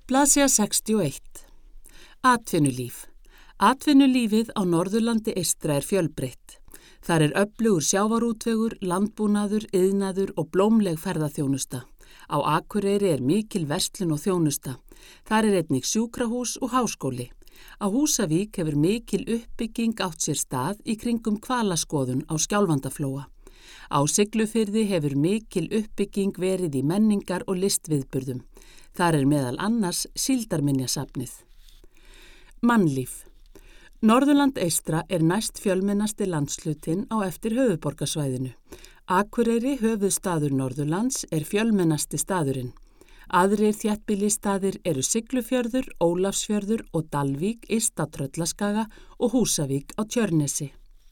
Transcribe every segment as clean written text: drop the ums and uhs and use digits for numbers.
Blaðsíða 61. Atvinnulíf. Atvinnulífið á Norðurlandi eystra fjölbreytt. Þar öflugur sjávarútvegur, landbúnaður, iðnaður og blómleg ferðaþjónusta. Á Akureyri mikil verslun og þjónusta. Þar einnig sjúkrahús og háskóli. Á Húsavík hefur mikil uppbygging átt sér stað í kringum hvalaskoðun á Skjálfandaflóa. Á Siglufirði hefur mikil uppbygging verið í menningar- og listviðburðum. Þar meðal annars síldarminjasafnið. Mannlíf. Norðurland eystra næst fjölmennasti landshlutinn á eftir höfuðborgarsvæðinu. Akureyri, höfuðstaður Norðurlands, fjölmennasti staðurinn. Aðrir þéttbýlisstaðir Siglufjörður, Ólafsfjörður og Dalvík yst á Tröllaskaga og Húsavík á Tjörnesi.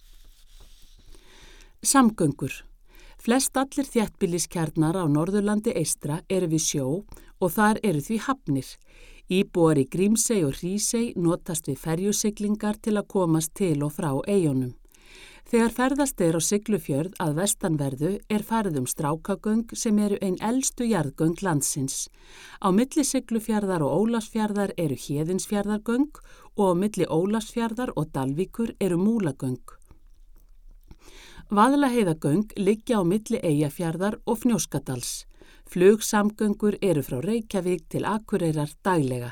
Samgöngur. Flest allir þéttbýliskjarnar á Norðurlandi eystra við sjó og þar því hafnir. Íbúar í Grímsey og Hrísey notast við ferjusiglingar til að komast til og frá eyjunum. Þegar ferðast á Siglufjörð að vestanverðu farið Strákagöng sem ein elstu jarðgöng landsins. Á milli Siglufjarðar og Ólafsfjarðar Héðinsfjarðargöng og á milli Ólafsfjarðar og Dalvíkur Múlagöng. Vaðlaheiðargöng liggja á milli Eyjafjarðar og Fnjóskadals. Flugsamgöngur frá Reykjavík til Akureyrar daglega.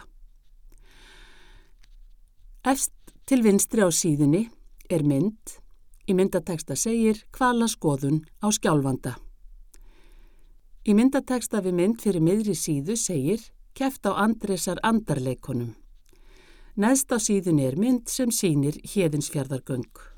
Efst til vinstri á síðunni mynd. Í myndateksta segir hvalaskoðun á Skjálfanda. Í myndateksta við mynd fyrir miðri síðu segir keppt á Andrésar andarleikunum. Neðst á síðunni mynd sem sýnir Héðinsfjarðargöng.